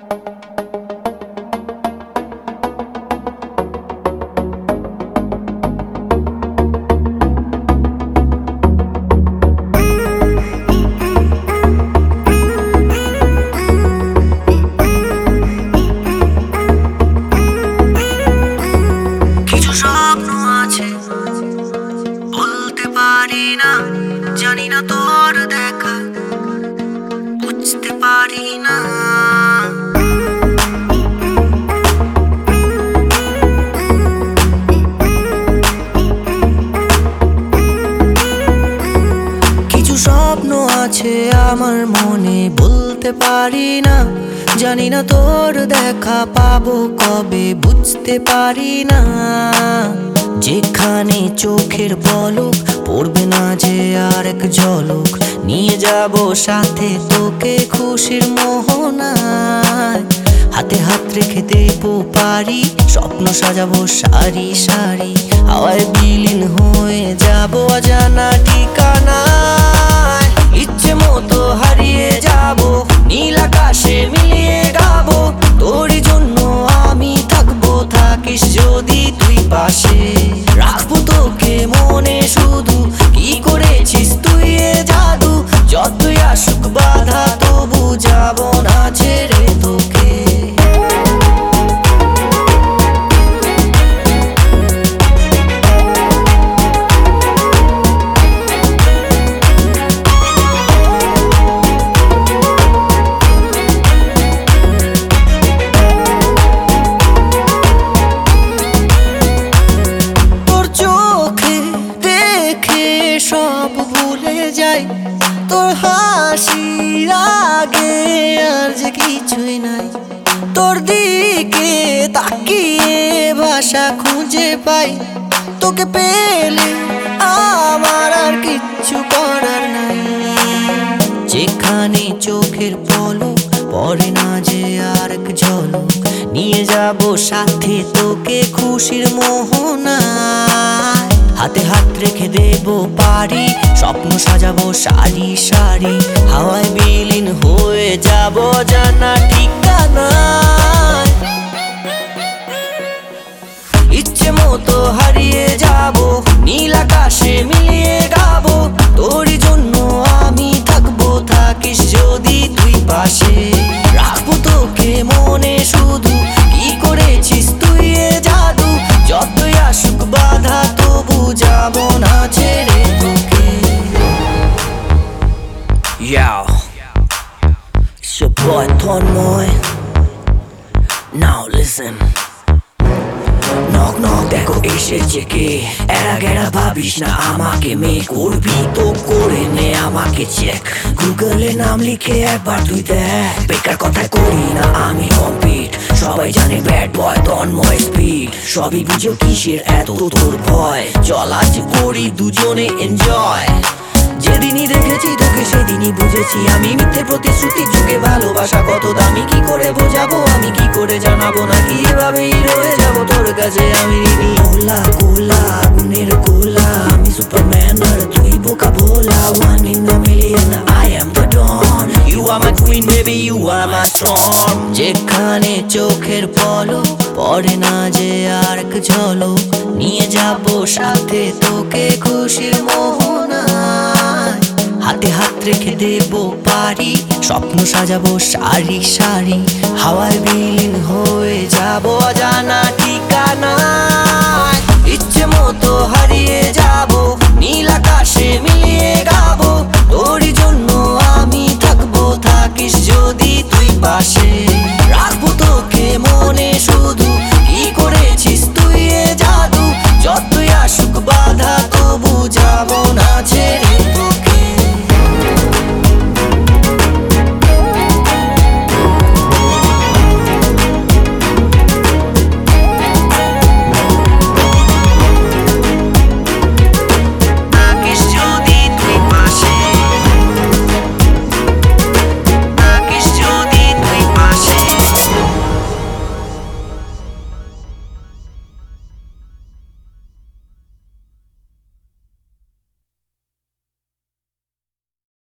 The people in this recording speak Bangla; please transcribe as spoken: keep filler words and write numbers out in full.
জানি না তোর দেখা বুঝতে পারি না। কিছু স্বপ্ন আছে আমার মনে বলতে পারি না, জানি না তোর দেখা পাবো কবে বুঝতে পারি না। যেখানে চোখের পলক পড়বে না যে আর এক ঝলক, নিয়ে যাব সাথে তোকে খুশির মোহনায়। হাতে হাত রেখে দেবো পারি, স্বপ্ন সাজাবো সারি সারি, হাওয়ায় বিলীন হয়ে যাব অজানা ঠিকানায়। ইচ্ছে মতো হারিয়ে যাব নীল আকাশে মিলিয়ে গাবো, তোরই জন্য আমি থাকবো, থাকিস যদি তুই পাশে। রাখবো তোকে মনে শুধু, কি করেছিস তুই এ জাদু, যতই আসুক বাধা তবু যাব না ছেড়ে তোকে। সব ভুলে যাই তোর হাসির আগে, আর যে কিছুই নাই। তোর দিকে তাকিয়ে ভাষা খুঁজে পাই, তোকে পেলে আমার আর কিচ্ছু করার নাই। যেখানে চোখের পলক পড়ে না যে আর এক ঝলক, নিয়ে যাব সাথে তোকে খুশির মোহনায়। হাতে হাত রেখে দেবো পারি, স্বপ্ন সাজাবো সারি সারি, হাওয়ায় বিলীন হয়ে যাব জানা ঠিকানায়। ইচ্ছে মতো হারিয়ে যাব নীল আকাশে মিলিয়ে গাবো, তোরই জন্য আমি থাকবো, থাকিস যদি তুই পাশে। রাখবো তোকে মনে শুধু, কি করেছিস তুই এ জাদু, যতই আসুক বাধা তবু যাব না ছেড়ে তোকে। Yo, it's your boy Tonmoy. Now listen. Knock knock দেখো এসেছে কে, এরা গেরা ভাবিস না আমাকে মে করবি তো করে নে আমাকে চেক। গুগলে নাম লিখে একবার তুই দেখ, বেকার কথায় করি না আমি কম্পিট। সবাই জানে ব্যাড বয় তন্ময় স্পিড, সবই বুঝো কিসের এত তোর ভয়, চল আজ করি দুজনে এনজয়। যেদিনই দেখেছি তোকে সেদিনই বুঝেছি আমি, মিথ্যে প্রতিশ্রুতির যুগে ভালোবাসা কত দামি, কি করে বোঝাবো আমি, কি করে জানাবো, নাকি এভাবেই রয়ে যাবো তোর কাছে আমি ঋণী। গোলা গোলা আগুনের গোলা, আমি সুপারম্যান আর তুই বোকা ভোলা, one in the million I am the don, you are my queen baby you are my storm. যেখানে চোখের পলক পড়ে না যে আর এক ঝলক, নিয়ে যাবো সাথে তোকে খুশির মোহনায়। হাতে হাত রেখে দেবো পারি, স্বপ্ন সাজাবো সারি সারি, হাওয়ায় বিলীন হয়ে যাব অজানা ঠিকানায়। ইচ্ছে মতো হারিয়ে যাব নীল আকাশে মিলিয়ে গাবো, তোরই জন্য আমি থাকবো, থাকিস যদি তুই পাশে।